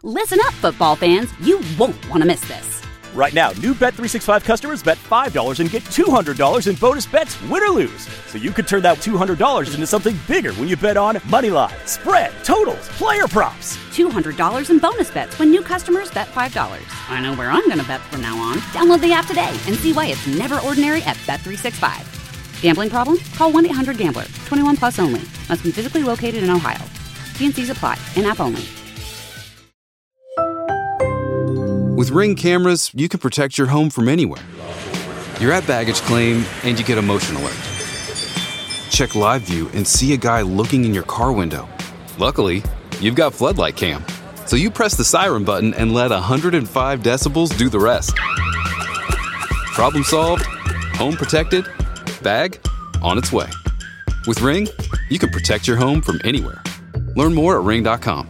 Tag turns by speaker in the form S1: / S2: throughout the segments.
S1: Listen up, football fans. You won't want to miss this.
S2: Right now, new Bet365 customers bet $5 and get $200 in bonus bets, win or lose. So you could turn that $200 into something bigger when you bet on money line, spread, totals, player props.
S1: $200 in bonus bets when new customers bet $5. I know where I'm going to bet from now on. Download the app today and see why it's never ordinary at Bet365. Gambling problem? Call 1-800-GAMBLER. 21 plus only. Must be physically located in Ohio. T&Cs apply. In-app only.
S3: With Ring cameras, you can protect your home from anywhere. You're at baggage claim, and you get a motion alert. Check live view and see a guy looking in your car window. Luckily, you've got Floodlight Cam, so you press the siren button and let 105 decibels do the rest. Problem solved, home protected, bag on its way. With Ring, you can protect your home from anywhere. Learn more at ring.com.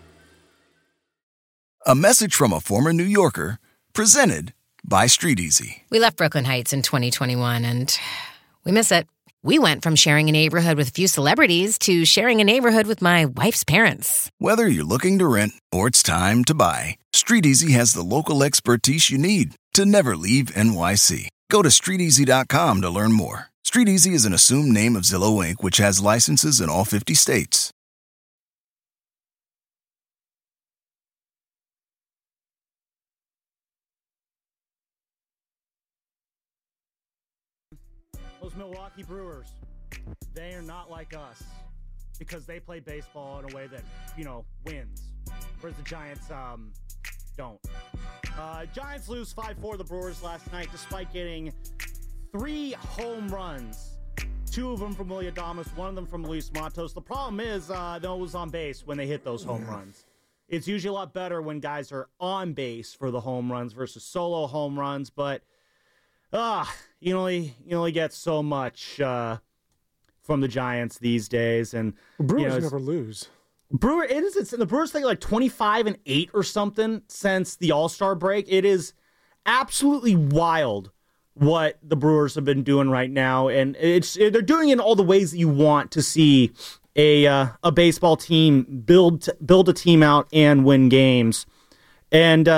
S4: A message from a former New Yorker, presented by StreetEasy.
S5: We left Brooklyn Heights in 2021, and we miss it. We went from sharing a neighborhood with a few celebrities to sharing a neighborhood with my wife's parents.
S4: Whether you're looking to rent or it's time to buy, StreetEasy has the local expertise you need to never leave NYC. Go to StreetEasy.com to learn more. StreetEasy is an assumed name of Zillow Inc., which has licenses in all 50 states.
S6: Those Milwaukee Brewers, they are not like us because they play baseball in a way that, wins, whereas the Giants don't. Giants lose 5-4 to the Brewers last night despite getting 3 home runs, 2 of them from Willy Adames, 1 of them from Luis Matos. The problem is no one was on base when they hit those home runs. It's usually a lot better when guys are on base for the home runs versus solo home runs, but you only get so much from the Giants these days, and
S7: Brewers never lose.
S6: The Brewers take like 25-8 or something since the All-Star break. It is absolutely wild what the Brewers have been doing right now, and they're doing it in all the ways that you want to see a baseball team build a team out and win games, and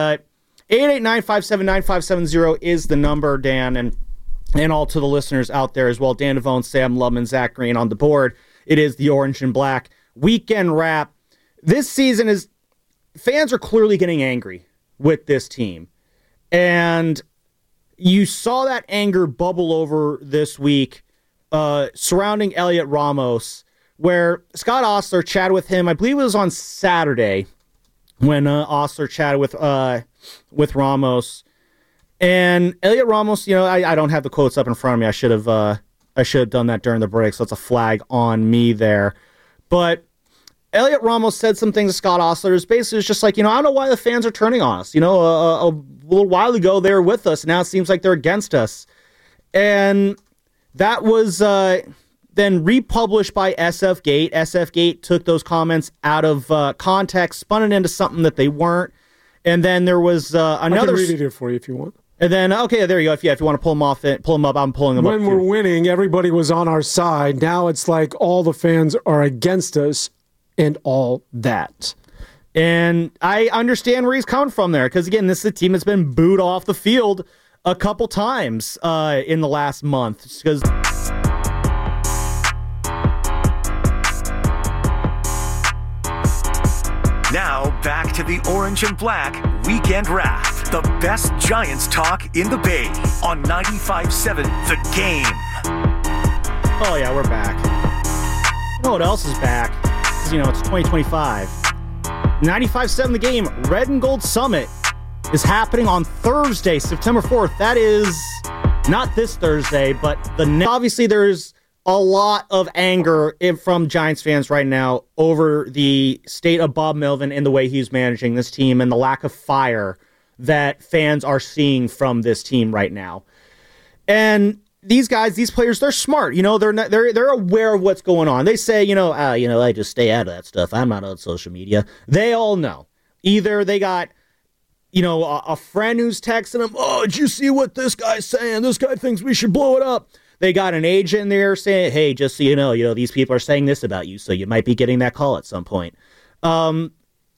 S6: 889-579-570 is the number, Dan, and all to the listeners out there as well. Dan Devone, Sam Lubman, Zach Green on the board. It is the Orange and Black weekend wrap. This season fans are clearly getting angry with this team. And you saw that anger bubble over this week surrounding Elliot Ramos, where Scott Ostler chatted with him. I believe it was on Saturday when Ostler chatted with Ramos. And Elliot Ramos, I don't have the quotes up in front of me. I should have done that during the break, so it's a flag on me there. But Elliot Ramos said some things to Scott Ostler. It's basically just like, I don't know why the fans are turning on us. A little while ago they were with us, and now it seems like they're against us. And that was then republished by SF Gate. SF Gate took those comments out of context, spun it into something that they weren't. And then there was another. I
S7: can read it here for you if you want.
S6: And then, okay, there you go. If you want to pull them up, I'm pulling them up.
S7: When we're winning, everybody was on our side. Now it's like all the fans are against us and all that.
S6: And I understand where he's coming from there. Because, again, this is a team that's been booed off the field a couple times in the last month. Because
S8: now, back to the Orange and Black Weekend Wrap. The best Giants talk in the Bay on 95.7 The Game.
S6: Oh, yeah, we're back. You know what else is back? Because, it's 2025. 95.7 The Game Red and Gold Summit is happening on Thursday, September 4th. That is not this Thursday, but the next. Obviously, there's a lot of anger from Giants fans right now over the state of Bob Melvin and the way he's managing this team and the lack of fire that fans are seeing from this team right now. And these players, they're smart. They're aware of what's going on. They say, I just stay out of that stuff. I'm not on social media. They all know. Either they got, a friend who's texting them, oh, did you see what this guy's saying? This guy thinks we should blow it up. They got an agent in there saying, hey, just so you know, these people are saying this about you, so you might be getting that call at some point.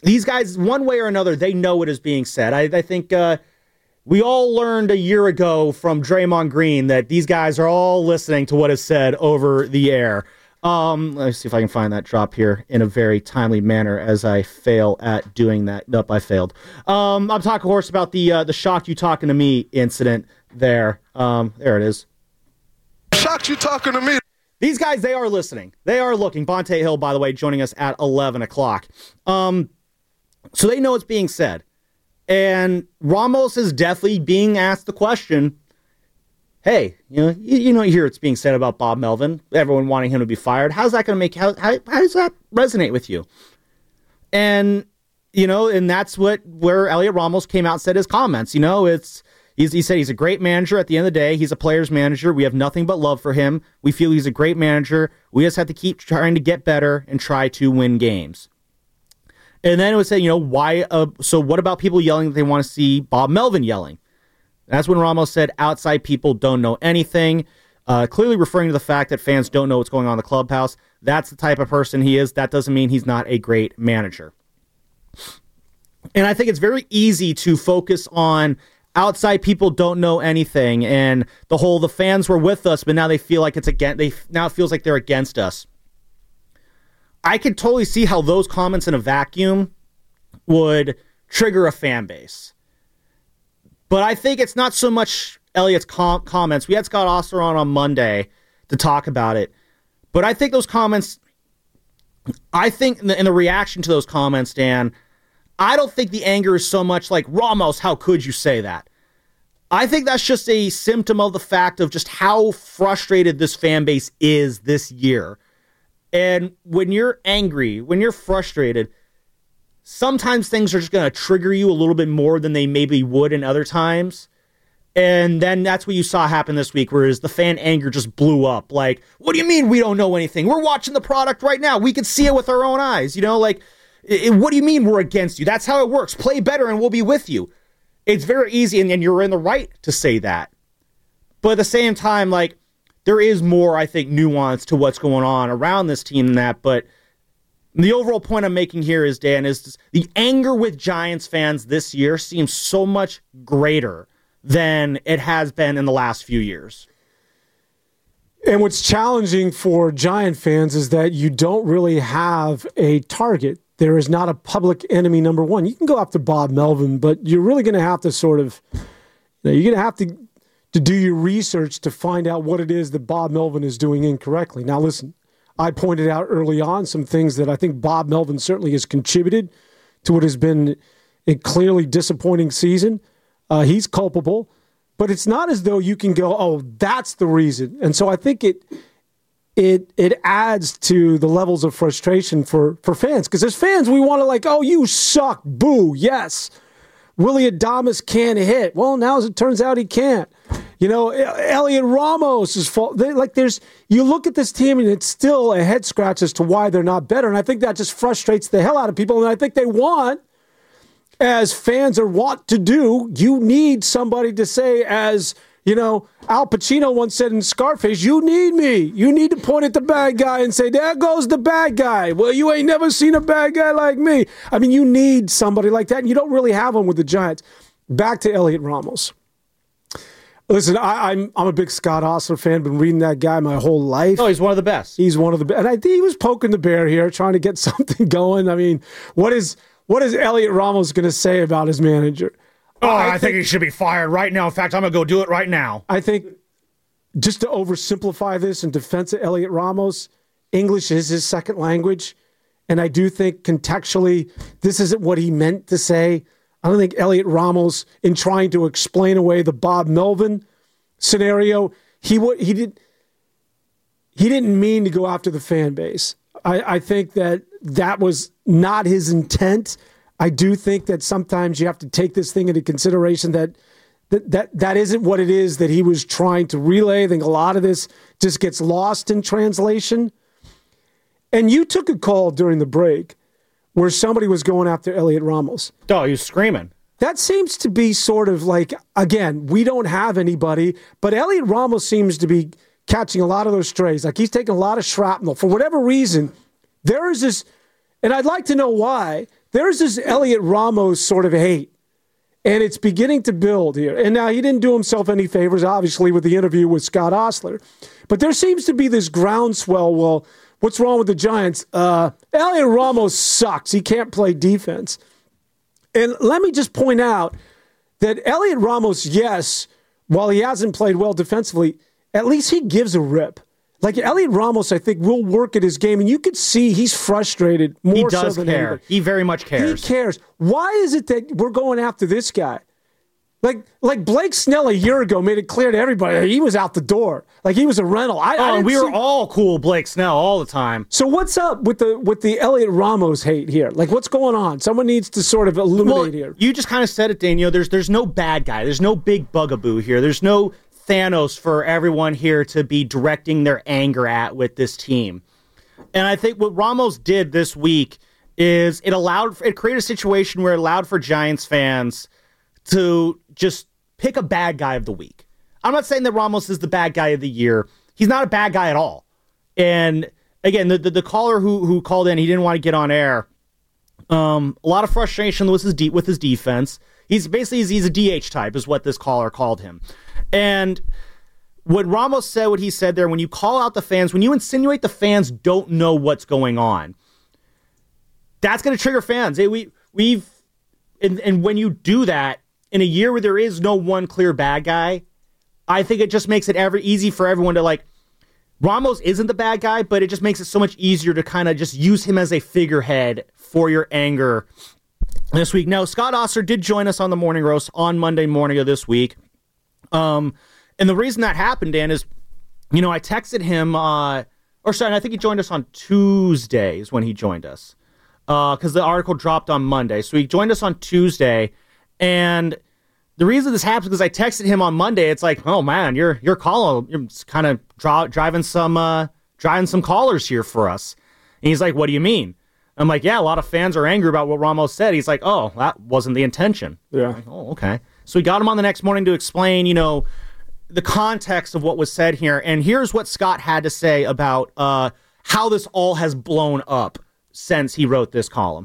S6: these guys, one way or another, they know what is being said. I think we all learned a year ago from Draymond Green that these guys are all listening to what is said over the air. Let's see if I can find that drop here in a very timely manner as I fail at doing that. Nope, I failed. I'm talking, of course, about the shocked you talking to me incident there. There it is.
S9: Shocked you talking to me.
S6: These guys, they are listening. They are looking. Bonte Hill, by the way, joining us at 11 o'clock. So they know it's being said. And Ramos is definitely being asked the question, hey, you hear it's being said about Bob Melvin, everyone wanting him to be fired. How's that going to make, how does that resonate with you? And, and that's where Elliot Ramos came out and said his comments. He said he's a great manager. At the end of the day, he's a player's manager. We have nothing but love for him. We feel he's a great manager. We just have to keep trying to get better and try to win games. And then it would say, why? So what about people yelling that they want to see Bob Melvin yelling? That's when Ramos said outside people don't know anything, clearly referring to the fact that fans don't know what's going on in the clubhouse. That's the type of person he is. That doesn't mean he's not a great manager. And I think it's very easy to focus on outside people don't know anything and the fans were with us, but now they feel like now it feels like they're against us. I could totally see how those comments in a vacuum would trigger a fan base. But I think it's not so much Elliot's comments. We had Scott Oster on Monday to talk about it. But I think those comments, in the reaction to those comments, Dan, I don't think the anger is so much like, Ramos, how could you say that? I think that's just a symptom of the fact of just how frustrated this fan base is this year. And when you're angry, when you're frustrated, sometimes things are just going to trigger you a little bit more than they maybe would in other times. And then that's what you saw happen this week, whereas the fan anger just blew up. Like, what do you mean we don't know anything? We're watching the product right now. We can see it with our own eyes. What do you mean we're against you? That's how it works. Play better and we'll be with you. It's very easy, and you're in the right to say that. But at the same time, there is more, I think, nuance to what's going on around this team than that. But the overall point I'm making here is, Dan, is the anger with Giants fans this year seems so much greater than it has been in the last few years.
S7: And what's challenging for Giant fans is that you don't really have a target. There is not a public enemy number one. You can go after Bob Melvin, but you're really going to have to you're going to have to do your research to find out what it is that Bob Melvin is doing incorrectly. Now, listen, I pointed out early on some things that I think Bob Melvin certainly has contributed to what has been a clearly disappointing season. He's culpable, but it's not as though you can go, oh, that's the reason. And so I think it adds to the levels of frustration for fans. Because as fans, we want to oh, you suck, boo, yes. Willie Adames can't hit. Well, now as it turns out, he can't. Elliot Ramos is fault. You look at this team and it's still a head scratch as to why they're not better. And I think that just frustrates the hell out of people. And I think they want, as fans are wont to do, you need somebody to say, as Al Pacino once said in Scarface, you need me. You need to point at the bad guy and say, there goes the bad guy. Well, you ain't never seen a bad guy like me. I mean, you need somebody like that, and you don't really have one with the Giants. Back to Elliot Ramos. Listen, I'm a big Scott Ostler fan. Been reading that guy my whole life.
S6: Oh, he's one of the best.
S7: He's one of the best. And I think he was poking the bear here, trying to get something going. I mean, what is Elliot Ramos going to say about his manager?
S6: I think he should be fired right now. In fact, I'm going to go do it right now.
S7: I think, just to oversimplify this in defense of Elliot Ramos, English is his second language. And I do think contextually, this isn't what he meant to say. I don't think Elliot Ramos, in trying to explain away the Bob Melvin scenario, he didn't mean to go after the fan base. I think that was not his intent. I do think that sometimes you have to take this thing into consideration that isn't what it is that he was trying to relay. I think a lot of this just gets lost in translation. And you took a call during the break where somebody was going after Elliot Ramos.
S6: Oh, he was screaming.
S7: That seems to be sort of again, we don't have anybody, but Elliot Ramos seems to be catching a lot of those strays. He's taking a lot of shrapnel. For whatever reason, there is this, and I'd like to know why, there's this Elliot Ramos sort of hate, and it's beginning to build here. And now he didn't do himself any favors, obviously, with the interview with Scott Ostler. But there seems to be this groundswell, well, what's wrong with the Giants? Elliot Ramos sucks. He can't play defense. And let me just point out that Elliot Ramos, yes, while he hasn't played well defensively, at least he gives a rip. Like Elliot Ramos, I think, will work at his game, and you could see he's frustrated more so than
S6: care.
S7: anybody.
S6: He very much cares.
S7: He cares. Why is it that we're going after this guy? Like Blake Snell a year ago made it clear to everybody he was out the door. Like he was a rental.
S6: We were all cool Blake Snell all the time.
S7: So what's up with the Elliot Ramos hate here? Like what's going on? Someone needs to sort of illuminate here.
S6: You just kind of said it, Daniel. There's no bad guy. There's no big bugaboo here. There's no Thanos for everyone here to be directing their anger at with this team. And I think what Ramos did this week is it created a situation where it allowed for Giants fans to just pick a bad guy of the week. I'm not saying that Ramos is the bad guy of the year. He's not a bad guy at all. And again, the caller who called in, he didn't want to get on air. A lot of frustration with his defense. He's a DH type is what this caller called him. And what Ramos said, what he said there, when you call out the fans, when you insinuate the fans don't know what's going on, that's going to trigger fans. And when you do that, in a year where there is no one clear bad guy, I think it just makes it easy for everyone to like, Ramos isn't the bad guy, but it just makes it so much easier to kind of just use him as a figurehead for your anger this week. Now, Scott Ostler did join us on the Morning Roast on Monday morning of this week. And the reason that happened, Dan, is, I texted him, I think he joined us on Tuesdays when he joined us, because the article dropped on Monday. So he joined us on Tuesday, and the reason this happened is because I texted him on Monday. It's like, oh man, you're kind of driving some callers here for us. And he's like, what do you mean? I'm like, yeah, a lot of fans are angry about what Ramos said. He's like, oh, that wasn't the intention.
S7: Yeah.
S6: I'm like, oh, okay. So we got him on the next morning to explain, the context of what was said here. And here's what Scott had to say about how this all has blown up since he wrote this column.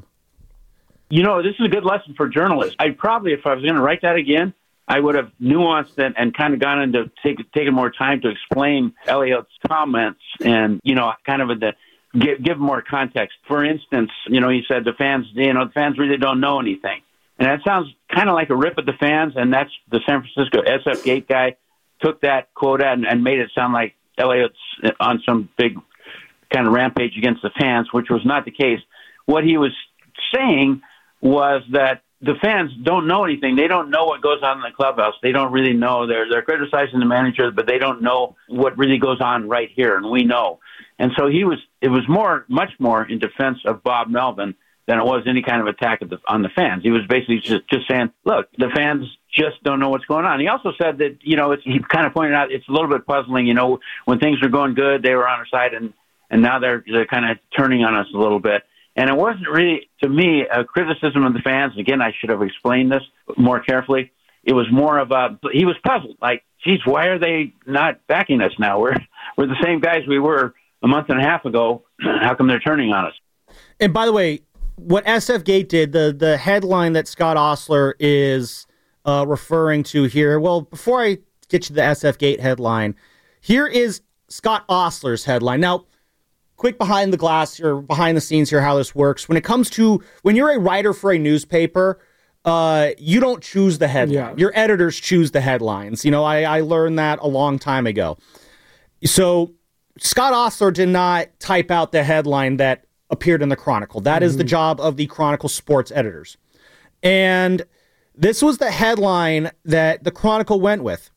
S10: This is a good lesson for journalists. I'd probably, if I was going to write that again, I would have nuanced it and kind of gone into taking more time to explain Elliot's comments and, kind of give more context. For instance, he said the fans really don't know anything. And that sounds kind of like a rip at the fans, and that's the San Francisco SF Gate guy took that quote and made it sound like Elliot's on some big kind of rampage against the fans, which was not the case. What he was saying was that the fans don't know anything. They don't know what goes on in the clubhouse. They don't really know. They're criticizing the manager, but they don't know what really goes on right here, and we know. And so it was much more in defense of Bob Melvin than it was any kind of attack on the fans. He was basically just saying, look, the fans just don't know what's going on. He also said that, he kind of pointed out it's a little bit puzzling, when things were going good, they were on our side, and now they're kind of turning on us a little bit. And it wasn't really, to me, a criticism of the fans. Again, I should have explained this more carefully. It was more of he was puzzled. Like, geez, why are they not backing us now? We're the same guys we were a month and a half ago. How come they're turning on us?
S6: And by the way, what SF Gate did, the headline that Scott Ostler is referring to here, well, before I get to the SF Gate headline, here is Scott Ostler's headline. Now, quick behind the glass or behind the scenes here, how this works. When it comes to, when you're a writer for a newspaper, you don't choose the headline. Yeah. Your editors choose the headlines. I learned that a long time ago. So Scott Ostler did not type out the headline that appeared in the Chronicle. That is the job of the Chronicle sports editors. And this was the headline that the Chronicle went with.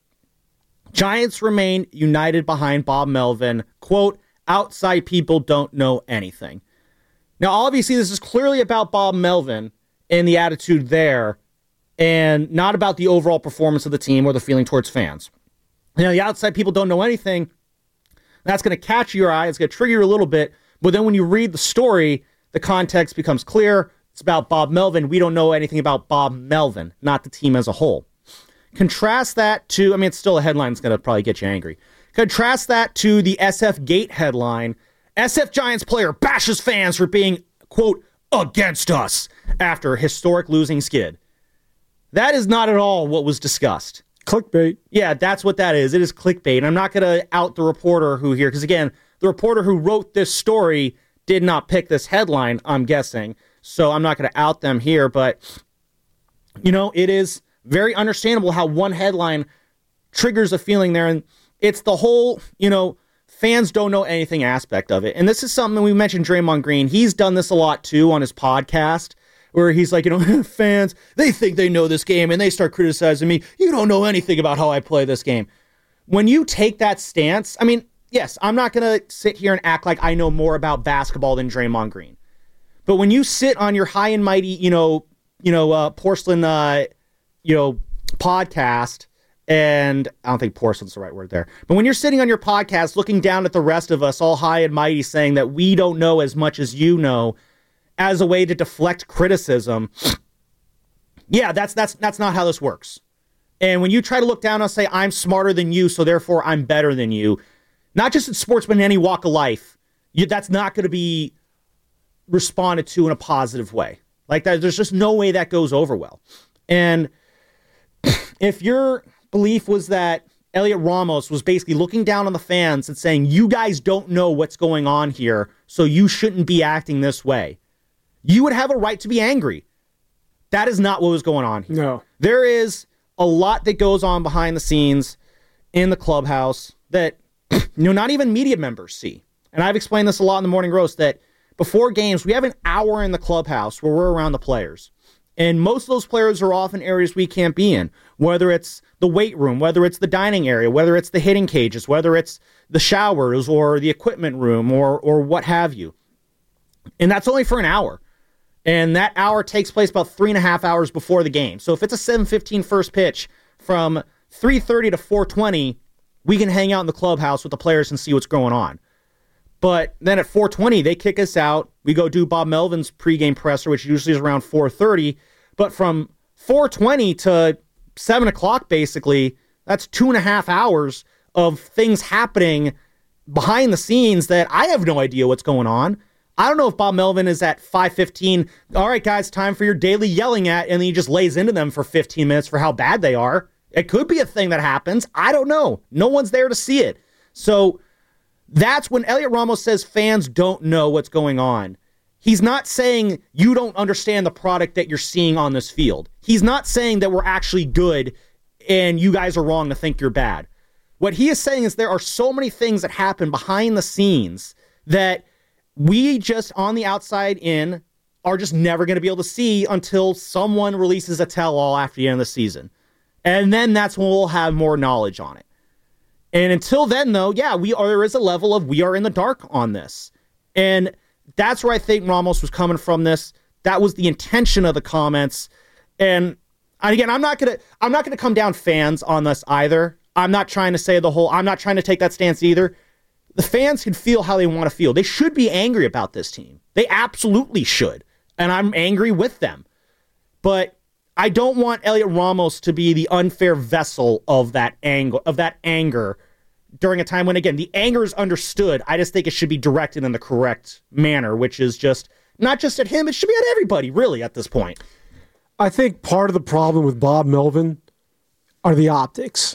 S6: Giants remain united behind Bob Melvin. Quote, outside people don't know anything. Now, obviously, this is clearly about Bob Melvin and the attitude there, and not about the overall performance of the team or the feeling towards fans. The outside people don't know anything. That's going to catch your eye. It's going to trigger you a little bit. But then when you read the story, the context becomes clear. It's about Bob Melvin. We don't know anything about Bob Melvin, not the team as a whole. Contrast that to, it's still a headline that's going to probably get you angry. Contrast that to the SF Gate headline. SF Giants player bashes fans for being, quote, against us after a historic losing skid. That is not at all what was discussed.
S7: Clickbait.
S6: Yeah, that's what that is. It is clickbait. And I'm not going to out the reporter who here, because again, the reporter who wrote this story did not pick this headline, I'm guessing. So I'm not going to out them here, but, it is very understandable how one headline triggers a feeling there. And it's the whole, fans don't know anything aspect of it. And this is something we mentioned Draymond Green. He's done this a lot too on his podcast, where he's like, fans, they think they know this game and they start criticizing me. You don't know anything about how I play this game. When you take that stance, I mean, yes, I'm not going to sit here and act like I know more about basketball than Draymond Green. But when you sit on your high and mighty, porcelain, podcast, and I don't think porcelain's the right word there, but when you're sitting on your podcast looking down at the rest of us all high and mighty saying that we don't know as much as you know as a way to deflect criticism, yeah, that's not how this works. And when you try to look down and say, I'm smarter than you, so therefore I'm better than you, not just in sports, but in any walk of life, that's not going to be responded to in a positive way. Like that, there's just no way that goes over well. And if your belief was that Elliot Ramos was basically looking down on the fans and saying, you guys don't know what's going on here, so you shouldn't be acting this way, you would have a right to be angry. That is not what was going on here.
S7: No.
S6: There is a lot that goes on behind the scenes in the clubhouse that not even media members see. And I've explained this a lot in the Morning Roast, that before games, we have an hour in the clubhouse where we're around the players. And most of those players are often areas we can't be in, whether it's the weight room, whether it's the dining area, whether it's the hitting cages, whether it's the showers or the equipment room or what have you. And that's only for an hour. And that hour takes place about 3.5 hours before the game. So if it's a 7:15 first pitch, from 3:30 to 4:20, we can hang out in the clubhouse with the players and see what's going on. But then at 4:20, they kick us out. We go do Bob Melvin's pregame presser, which usually is around 4:30. But from 4:20 to 7 o'clock, basically, that's 2.5 hours of things happening behind the scenes that I have no idea what's going on. I don't know if Bob Melvin is at 5:15. All right, guys, time for your daily yelling at, and then he just lays into them for 15 minutes for how bad they are. It could be a thing that happens. I don't know. No one's there to see it. So that's when Elliot Ramos says fans don't know what's going on. He's not saying you don't understand the product that you're seeing on this field. He's not saying that we're actually good and you guys are wrong to think you're bad. What he is saying is there are so many things that happen behind the scenes that we just on the outside in are just never going to be able to see until someone releases a tell-all after the end of the season. And then that's when we'll have more knowledge on it. And until then, though, yeah, there is a level of we are in the dark on this. And that's where I think Ramos was coming from this. That was the intention of the comments. And again, I'm not gonna come down fans on this either. I'm not trying to say I'm not trying to take that stance either. The fans can feel how they want to feel. They should be angry about this team. They absolutely should. And I'm angry with them. But I don't want Elliot Ramos to be the unfair vessel of that anger during a time when, again, the anger is understood. I just think it should be directed in the correct manner, which is just not just at him. It should be at everybody, really, at this point.
S7: I think part of the problem with Bob Melvin are the optics.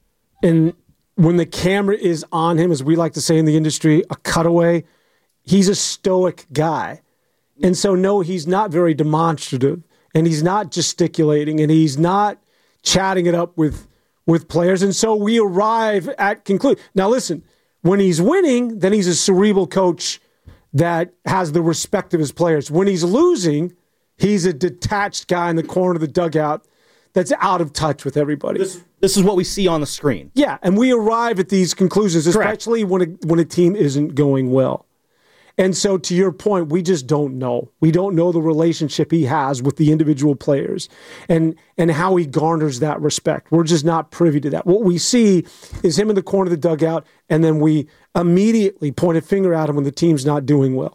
S7: And when the camera is on him, as we like to say in the industry, a cutaway, he's a stoic guy. And so, no, he's not very demonstrative, and he's not gesticulating, and he's not chatting it up with players. And so we arrive at conclusion. Now, listen, when he's winning, then he's a cerebral coach that has the respect of his players. When he's losing, he's a detached guy in the corner of the dugout that's out of touch with everybody.
S6: This is what we see on the screen.
S7: Yeah, and we arrive at these conclusions, especially when a team isn't going well. And so, to your point, we just don't know. We don't know the relationship he has with the individual players and how he garners that respect. We're just not privy to that. What we see is him in the corner of the dugout, and then we immediately point a finger at him when the team's not doing well.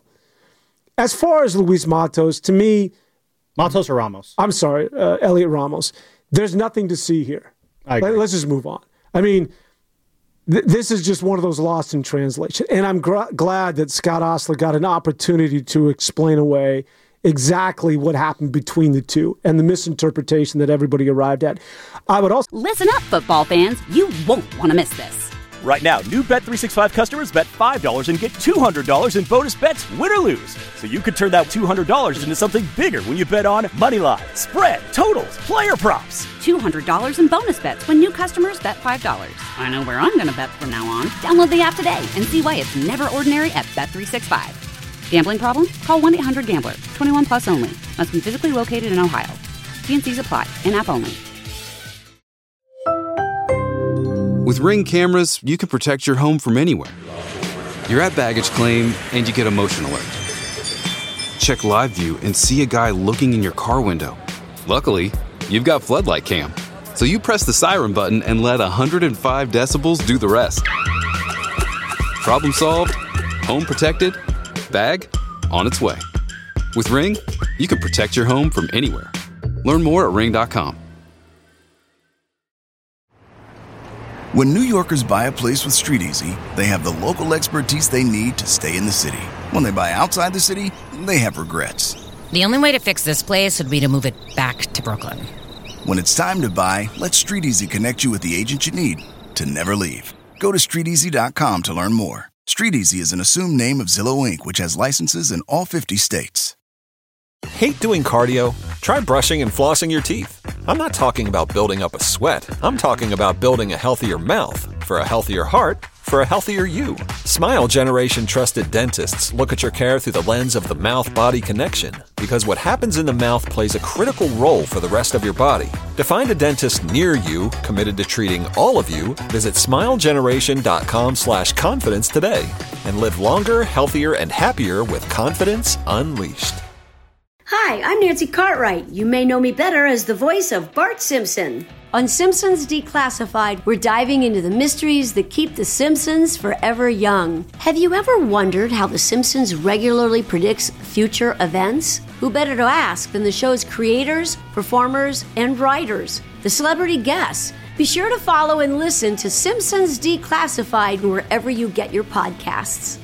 S7: As far as Luis Matos, to me...
S6: Matos or Ramos?
S7: I'm sorry, Elliot Ramos. There's nothing to see here. Let's just move on. I mean... This is just one of those lost in translation. And I'm glad that Scott Ostler got an opportunity to explain away exactly what happened between the two and the misinterpretation that everybody arrived at. I would also
S1: Listen up, football fans. You won't want to miss this.
S2: Right now, new Bet365 customers bet $5 and get $200 in bonus bets, win or lose. So you could turn that $200 into something bigger when you bet on money line, spread, totals, player props.
S1: $200 in bonus bets when new customers bet $5. I know where I'm going to bet from now on. Download the app today and see why it's never ordinary at Bet365. Gambling problem? Call 1-800-GAMBLER. 21 plus only. Must be physically located in Ohio. T&Cs apply. In-app only.
S3: With Ring cameras, you can protect your home from anywhere. You're at baggage claim and you get a motion alert. Check live view and see a guy looking in your car window. Luckily, you've got floodlight cam. So you press the siren button and let 105 decibels do the rest. Problem solved, home protected, bag on its way. With Ring, you can protect your home from anywhere. Learn more at ring.com.
S4: When New Yorkers buy a place with StreetEasy, they have the local expertise they need to stay in the city. When they buy outside the city, they have regrets.
S5: The only way to fix this place would be to move it back to Brooklyn.
S4: When it's time to buy, let StreetEasy connect you with the agent you need to never leave. Go to StreetEasy.com to learn more. StreetEasy is an assumed name of Zillow Inc., which has licenses in all 50 states.
S11: Hate doing cardio? Try brushing and flossing your teeth. I'm not talking about building up a sweat. I'm talking about building a healthier mouth. For a healthier heart, for a healthier you. Smile Generation trusted dentists look at your care through the lens of the mouth-body connection, because what happens in the mouth plays a critical role for the rest of your body. To find a dentist near you committed to treating all of you, visit smilegeneration.com/confidence today and live longer, healthier, and happier with confidence unleashed.
S12: Hi, I'm Nancy Cartwright. You may know me better as the voice of Bart Simpson. On Simpsons Declassified, we're diving into the mysteries that keep The Simpsons forever young. Have you ever wondered how The Simpsons regularly predicts future events? Who better to ask than the show's creators, performers, and writers, the celebrity guests? Be sure to follow and listen to Simpsons Declassified wherever you get your podcasts.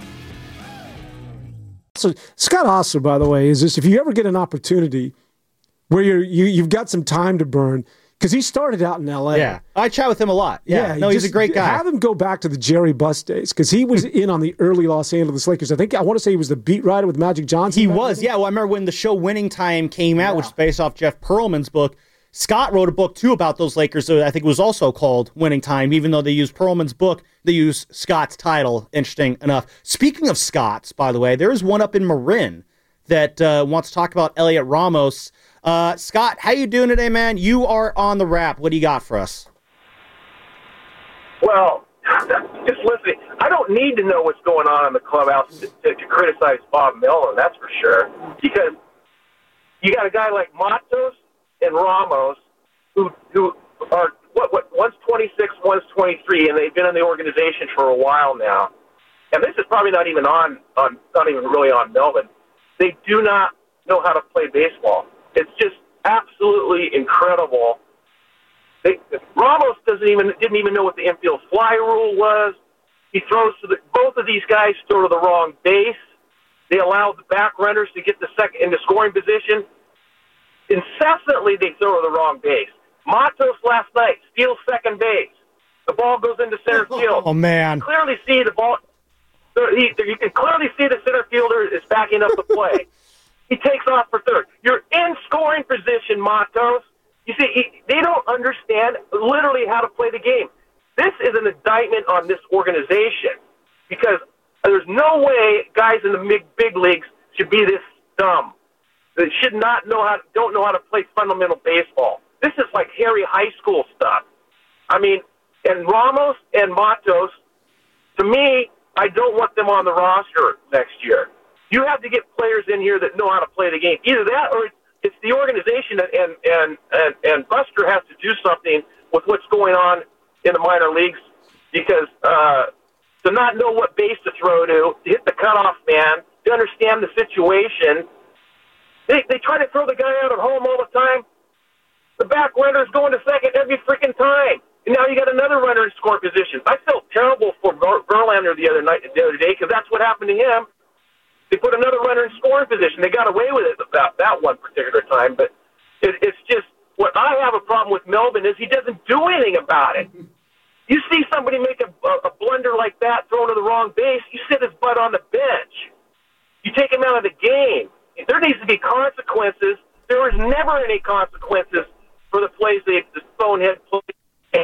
S7: So Scott Ostler, by the way, is this: if you ever get an opportunity where you've got some time to burn, because he started out in L.A.
S6: Yeah, I chat with him a lot. Yeah, no, he's a great guy.
S7: Have him go back to the Jerry Buss days, because he was in on the early Los Angeles Lakers. I want to say he was the beat writer with Magic Johnson.
S6: He was, yeah. Well, I remember when the show Winning Time came out, which is based off Jeff Pearlman's book. Scott wrote a book, too, about those Lakers. So I think it was also called Winning Time. Even though they used Pearlman's book, they used Scott's title, interesting enough. Speaking of Scott's, by the way, there is one up in Marin that wants to talk about Elliot Ramos. Scott, how you doing today, man? You are on the Wrap. What do you got for us?
S13: Well, just listening. I don't need to know what's going on in the clubhouse to criticize Bob Melvin, that's for sure. Because you got a guy like Matos and Ramos, who are one's 26, one's 23, and they've been in the organization for a while now. And this is probably not even not even really on Melvin. They do not know how to play baseball. It's just absolutely incredible. Ramos didn't even know what the infield fly rule was. He throws both of these guys throw to the wrong base. They allow the back runners to get the second into scoring position. Incessantly, they throw to the wrong base. Matos last night steals second base. The ball goes into center field.
S6: Oh, man.
S13: You can clearly see the ball. You can clearly see the center fielder is backing up the play. He takes off for third. You're in scoring position, Matos. You see, they don't understand literally how to play the game. This is an indictment on this organization because there's no way guys in the big leagues should be this dumb. They should don't know how to play fundamental baseball. This is like Harry high school stuff. I mean, and Ramos and Matos, to me, I don't want them on the roster next year. You have to get players in here that know how to play the game. Either that or it's the organization and Buster has to do something with what's going on in the minor leagues because to not know what base to throw to hit the cutoff man, to understand the situation. They try to throw the guy out at home all the time. The back runner's going to second every freaking time. And now you got another runner in score position. I felt terrible for Verlander the other day because that's what happened to him. They put another runner in scoring position. They got away with it about that one particular time, but it's just what I have a problem with Melvin is he doesn't do anything about it. You see somebody make a blunder like that, thrown to the wrong base, you sit his butt on the bench. You take him out of the game. There needs to be consequences. There was never any consequences for the plays the bonehead played.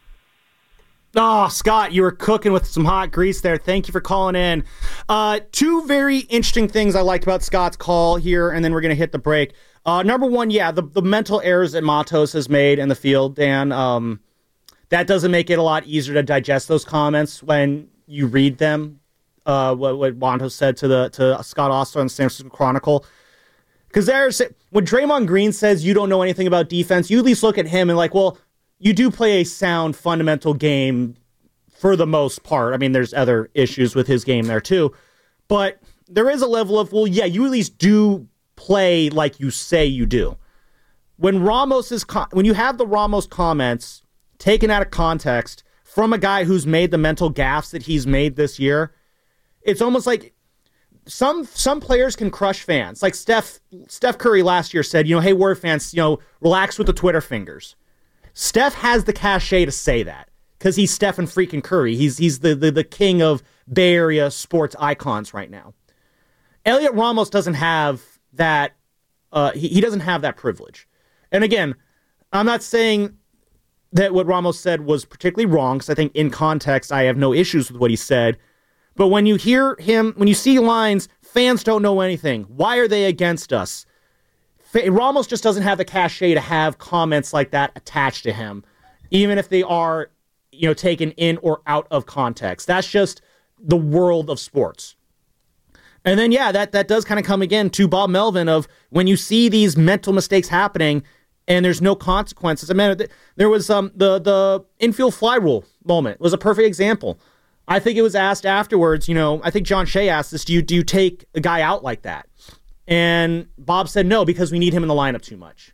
S6: Oh, Scott, you were cooking with some hot grease there. Thank you for calling in. Two very interesting things I liked about Scott's call here, and then we're going to hit the break. Number one, the mental errors that Matos has made in the field, Dan, that doesn't make it a lot easier to digest those comments when you read them, what Matos said to Scott Ostler on the San Francisco Chronicle. Because when Draymond Green says you don't know anything about defense, you at least look at him and like, well, you do play a sound, fundamental game for the most part. I mean, there's other issues with his game there too. But there is a level of, well, yeah, you at least do play like you say you do. When you have the Ramos comments taken out of context from a guy who's made the mental gaffes that he's made this year, it's almost like some players can crush fans. Like Steph Curry last year said, hey, Warrior fans, relax with the Twitter fingers. Steph has the cachet to say that because he's Stephen freaking Curry. He's the king of Bay Area sports icons right now. Elliot Ramos doesn't have that. He doesn't have that privilege. And again, I'm not saying that what Ramos said was particularly wrong, because I think in context I have no issues with what he said. But when you hear him, when you see lines, fans don't know anything. Why are they against us? Ramos just doesn't have the cachet to have comments like that attached to him, even if they are, taken in or out of context. That's just the world of sports. And then, that does kind of come again to Bob Melvin of when you see these mental mistakes happening and there's no consequences. I mean, there was the infield fly rule moment was a perfect example. I think it was asked afterwards, I think John Shea asked this, do you take a guy out like that? And Bob said no, because we need him in the lineup too much.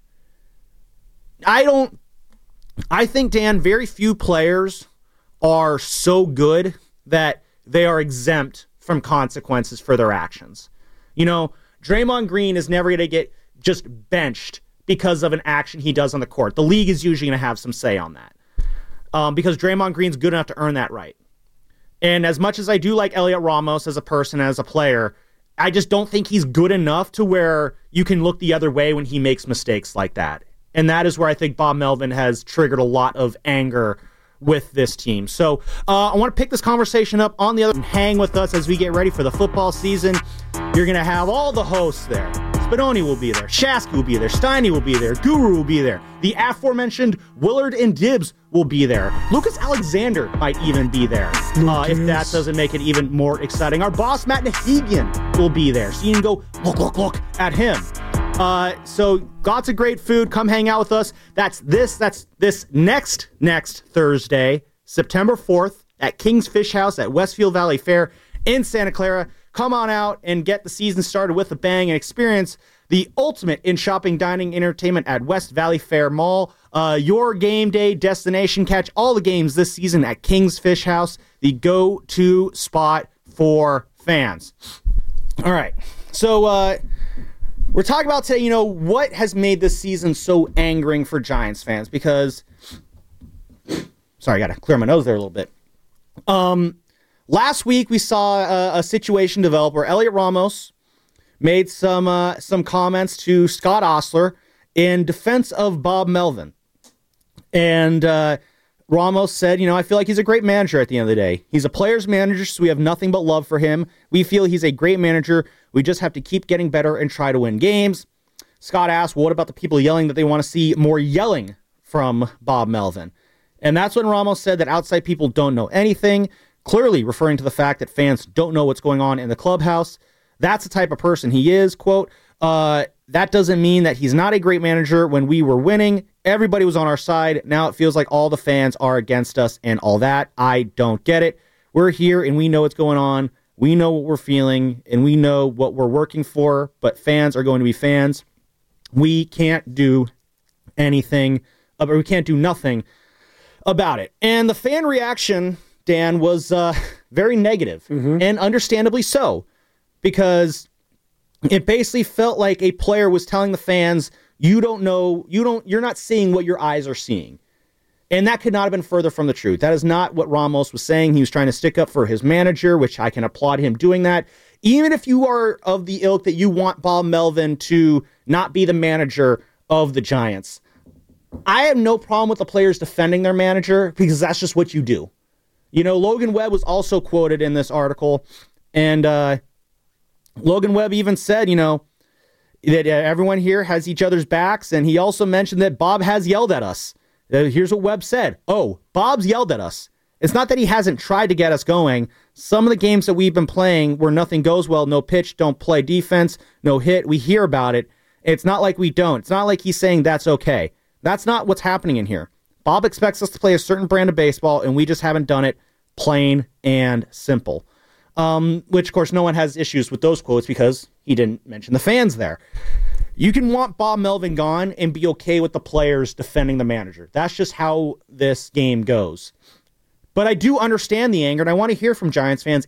S6: I think, Dan, very few players are so good that they are exempt from consequences for their actions. Draymond Green is never going to get just benched because of an action he does on the court. The league is usually going to have some say on that because Draymond Green's good enough to earn that right. And as much as I do like Elliot Ramos as a person, as a player, I just don't think he's good enough to where you can look the other way when he makes mistakes like that. And that is where I think Bob Melvin has triggered a lot of anger with this team. So I want to pick this conversation up on the other and hang with us as we get ready for the football season. You're going to have all the hosts there. Spadoni will be there. Shasky will be there. Steiny will be there. Guru will be there. The aforementioned Willard and Dibbs will be there. Lucas Alexander might even be there. If that doesn't make it even more exciting. Our boss, Matt Nahigian, will be there. So you can go look at him. So lots of great food. Come hang out with us. That's this next Thursday, September 4th at King's Fish House at Westfield Valley Fair in Santa Clara. Come on out and get the season started with a bang and experience the ultimate in shopping, dining, entertainment at West Valley Fair Mall. Your game day destination. Catch all the games this season at King's Fish House, the go-to spot for fans. All right. So we're talking about today, what has made this season so angering for Giants fans? Because, sorry, I got to clear my nose there a little bit. Last week, we saw a situation develop where Elliot Ramos made some comments to Scott Ostler in defense of Bob Melvin. And Ramos said, I feel like he's a great manager at the end of the day. He's a player's manager, so we have nothing but love for him. We feel he's a great manager. We just have to keep getting better and try to win games. Scott asked, well, what about the people yelling that they want to see more yelling from Bob Melvin? And that's when Ramos said that outside people don't know anything, clearly referring to the fact that fans don't know what's going on in the clubhouse. That's the type of person he is. Quote, that doesn't mean that he's not a great manager. When we were winning, everybody was on our side. Now it feels like all the fans are against us and all that. I don't get it. We're here and we know what's going on. We know what we're feeling and we know what we're working for, but fans are going to be fans. We can't do anything, or we can't do nothing about it. And the fan reaction, Dan, was very negative, and understandably so, because it basically felt like a player was telling the fans, you're not seeing what your eyes are seeing. And that could not have been further from the truth. That is not what Ramos was saying. He was trying to stick up for his manager, which I can applaud him doing that. Even if you are of the ilk that you want Bob Melvin to not be the manager of the Giants, I have no problem with the players defending their manager because that's just what you do. Logan Webb was also quoted in this article, and Logan Webb even said, that everyone here has each other's backs, and he also mentioned that Bob has yelled at us. Here's what Webb said. Oh, Bob's yelled at us. It's not that he hasn't tried to get us going. Some of the games that we've been playing where nothing goes well, no pitch, don't play defense, no hit, we hear about it. It's not like we don't. It's not like he's saying that's okay. That's not what's happening in here. Bob expects us to play a certain brand of baseball, and we just haven't done it, plain and simple. Which, of course, no one has issues with those quotes because he didn't mention the fans there. You can want Bob Melvin gone and be okay with the players defending the manager. That's just how this game goes. But I do understand the anger, and I want to hear from Giants fans.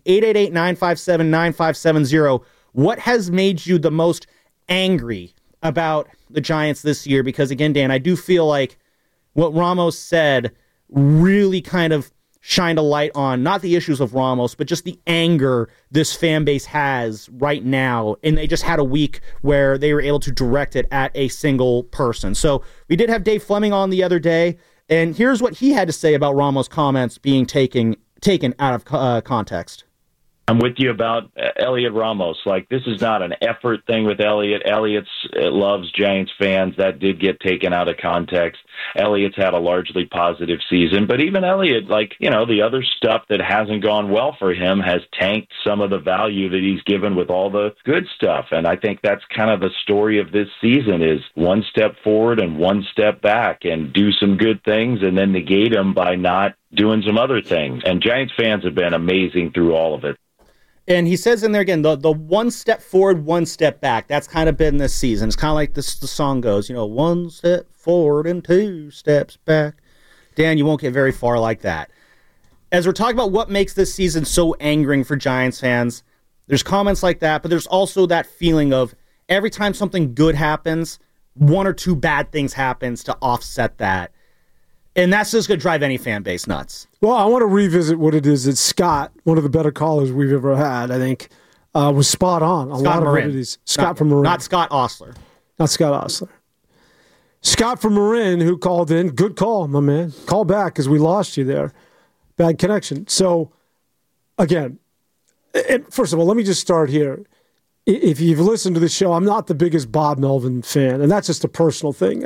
S6: 888-957-9570. What has made you the most angry about the Giants this year? Because, again, Dan, I do feel like what Ramos said really kind of shined a light on not the issues of Ramos, but just the anger this fan base has right now. And they just had a week where they were able to direct it at a single person. So we did have Dave Fleming on the other day, and here's what he had to say about Ramos' comments being taken out of context.
S14: I'm with you about Elliot Ramos. This is not an effort thing with Elliot. Elliot loves Giants fans. That did get taken out of context. Elliot's had a largely positive season. But even Elliot, the other stuff that hasn't gone well for him has tanked some of the value that he's given with all the good stuff. And I think that's kind of the story of this season is one step forward and one step back and do some good things and then negate them by not doing some other things. And Giants fans have been amazing through all of it.
S6: And he says in there again, the one step forward, one step back. That's kind of been this season. It's kind of like the song goes, one step forward and two steps back. Dan, you won't get very far like that. As we're talking about what makes this season so angering for Giants fans, there's comments like that, but there's also that feeling of every time something good happens, one or two bad things happens to offset that. And that's just going to drive any fan base nuts.
S7: Well, I want to revisit what it is that Scott, one of the better callers we've ever had, I think, was spot on.
S6: Scott
S7: of what it is. Scott from Marin.
S6: Not Scott Ostler.
S7: Not Scott Ostler. Scott from Marin, who called in. Good call, my man. Call back because we lost you there. Bad connection. So, again, first of all, let me just start here. If you've listened to the show, I'm not the biggest Bob Melvin fan, and that's just a personal thing.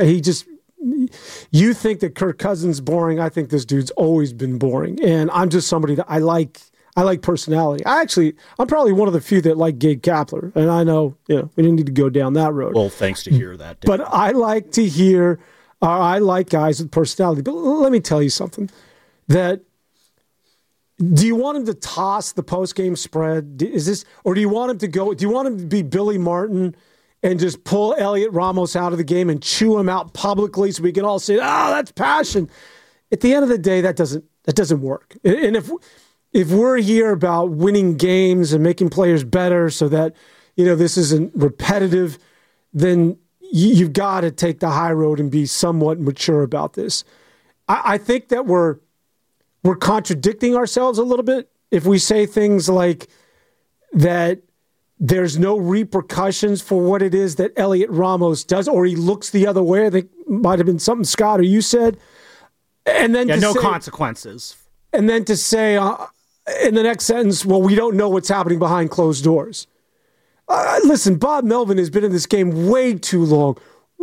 S7: You think that Kirk Cousins is boring. I think this dude's always been boring. And I'm just somebody that I like personality. I'm probably one of the few that like Gabe Kapler. And I know, we didn't need to go down that road.
S6: Well, thanks to hear that. Dan.
S7: But I like guys with personality. But let me tell you something. Do you want him to toss the post-game spread? Or do you want him to be Billy Martin and just pull Elliot Ramos out of the game and chew him out publicly so we can all say, that's passion. At the end of the day, that doesn't work. And if we're here about winning games and making players better so that, this isn't repetitive, then you've got to take the high road and be somewhat mature about this. I think that we're contradicting ourselves a little bit if we say things like that there's no repercussions for what it is that Elliot Ramos does, or he looks the other way. I think might have been something Scott or you said. And then
S6: consequences.
S7: And then to say in the next sentence, well, we don't know what's happening behind closed doors. Listen, Bob Melvin has been in this game way too long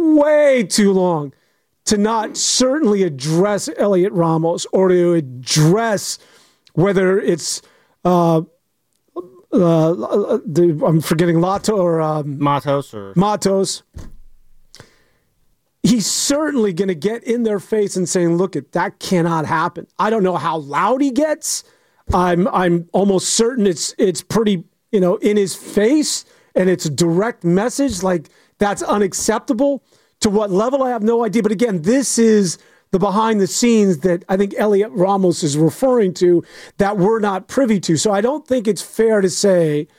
S7: to not certainly address Elliot Ramos or to address whether it's I'm forgetting Lato or Matos. He's certainly going to get in their face and saying, "Look, that cannot happen." I don't know how loud he gets. I'm almost certain it's pretty in his face, and it's a direct message like that's unacceptable. To what level, I have no idea. But again, this is the behind the scenes that I think Elliot Ramos is referring to that we're not privy to. So I don't think it's fair to say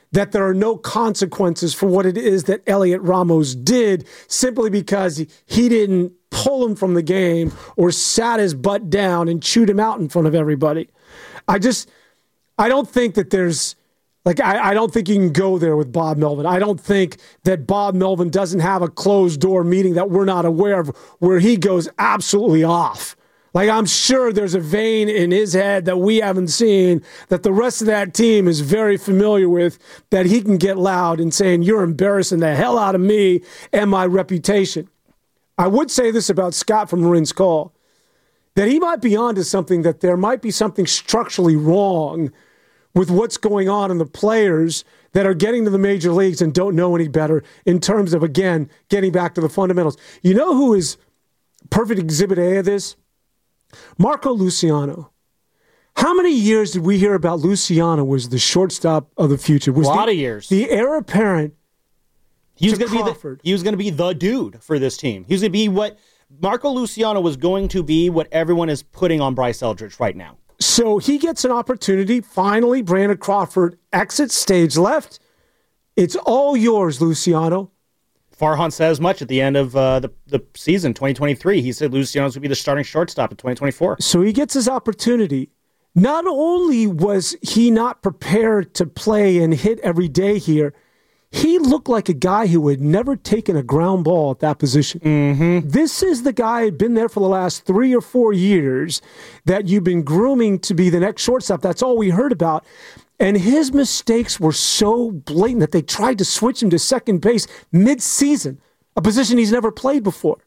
S7: that there are no consequences for what it is that Elliot Ramos did simply because he didn't pull him from the game or sat his butt down and chewed him out in front of everybody. I don't think that there's, I don't think you can go there with Bob Melvin. I don't think that Bob Melvin doesn't have a closed-door meeting that we're not aware of where he goes absolutely off. I'm sure there's a vein in his head that we haven't seen that the rest of that team is very familiar with, that he can get loud and saying, you're embarrassing the hell out of me and my reputation. I would say this about Scott from Marin's Call, that he might be onto something, that there might be something structurally wrong with what's going on in the players that are getting to the major leagues and don't know any better in terms of, again, getting back to the fundamentals. You know who is perfect exhibit A of this? Marco Luciano. How many years did we hear about Luciano was the shortstop of the future? Was
S6: a lot of years.
S7: The heir apparent.
S6: He was going to be the dude for this team. He was going to be what Marco Luciano was going to be, what everyone is putting on Bryce Eldridge right now.
S7: So he gets an opportunity. Finally, Brandon Crawford exits stage left. It's all yours, Luciano.
S6: Farhan said as much at the end of the season, 2023. He said Luciano's going to be the starting shortstop in 2024.
S7: So he gets his opportunity. Not only was he not prepared to play and hit every day here, he looked like a guy who had never taken a ground ball at that position.
S6: Mm-hmm.
S7: This is the guy who had been there for the last 3 or 4 years that you've been grooming to be the next shortstop. That's all we heard about. And his mistakes were so blatant that they tried to switch him to second base mid-season, a position he's never played before.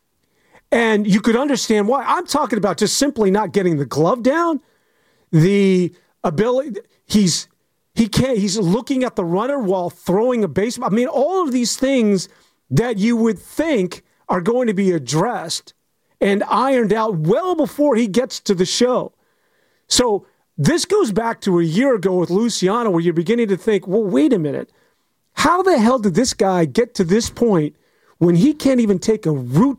S7: And you could understand why. I'm talking about just simply not getting the glove down, the ability. He's looking at the runner while throwing a baseball. I mean, all of these things that you would think are going to be addressed and ironed out well before he gets to the show. So this goes back to a year ago with Luciano, where you're beginning to think, well, wait a minute. How the hell did this guy get to this point when he can't even take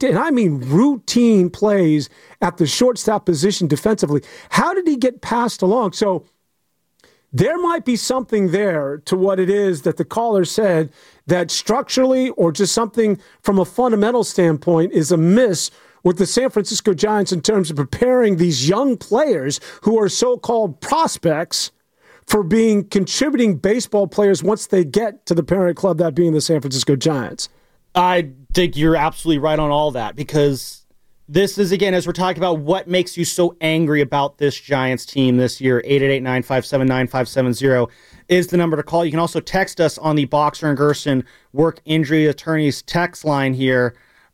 S7: routine plays at the shortstop position defensively? How did he get passed along? So there might be something there to what it is that the caller said, that structurally or just something from a fundamental standpoint is amiss with the San Francisco Giants in terms of preparing these young players who are so-called prospects for being contributing baseball players once they get to the parent club, that being the San Francisco Giants.
S6: I think you're absolutely right on all that, because this is, again, as we're talking about what makes you so angry about this Giants team this year, 888-957-9570 is the number to call. You can also text us on the Boxer and Gerson Work Injury Attorneys text line here.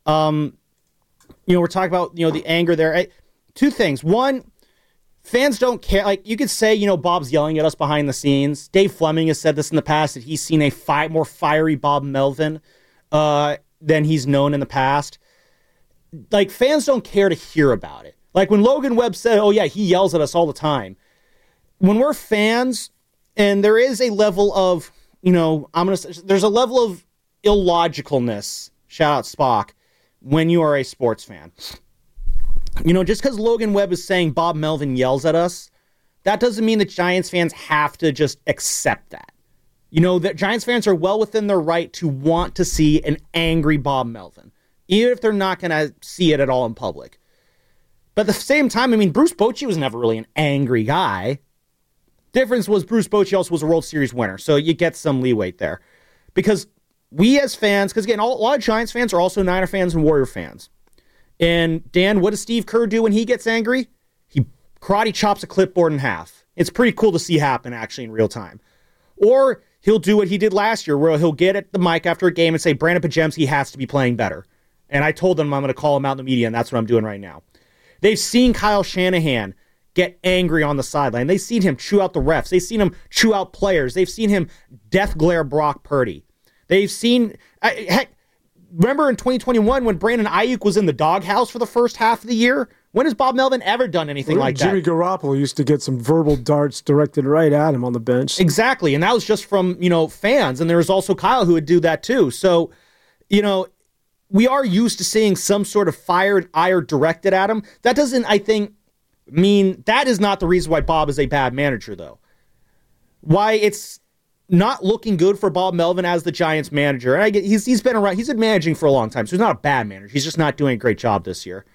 S6: We're talking about, the anger there. Two things. One, fans don't care. You could say, Bob's yelling at us behind the scenes. Dave Fleming has said this in the past, that he's seen a more fiery Bob Melvin than he's known in the past. Fans don't care to hear about it. When Logan Webb said, oh yeah, he yells at us all the time. When we're fans, and there is a level of, there's a level of illogicalness, shout out Spock, when you are a sports fan. Just because Logan Webb is saying Bob Melvin yells at us, that doesn't mean that Giants fans have to just accept that. That Giants fans are well within their right to want to see an angry Bob Melvin, even if they're not going to see it at all in public. But at the same time, Bruce Bochy was never really an angry guy. Difference was Bruce Bochy also was a World Series winner, so you get some leeway there. Because we as fans, because again, a lot of Giants fans are also Niner fans and Warrior fans. And Dan, what does Steve Kerr do when he gets angry? He karate chops a clipboard in half. It's pretty cool to see happen actually in real time. Or he'll do what he did last year, where he'll get at the mic after a game and say, Brandon Pajemski has to be playing better. And I told them I'm going to call him out in the media, and that's what I'm doing right now. They've seen Kyle Shanahan get angry on the sideline. They've seen him chew out the refs. They've seen him chew out players. They've seen him death glare Brock Purdy. They've seen, remember in 2021 when Brandon Ayuk was in the doghouse for the first half of the year? When has Bob Melvin ever done anything like that?
S7: Jimmy Garoppolo used to get some verbal darts directed right at him on the bench.
S6: Exactly, and that was just from, fans, and there was also Kyle who would do that too. So, we are used to seeing some sort of fire and ire directed at him. That doesn't, I think, mean that is not the reason why Bob is a bad manager, though. Why it's not looking good for Bob Melvin as the Giants manager. And I get he's been around, he's been managing for a long time, so he's not a bad manager. He's just not doing a great job this year.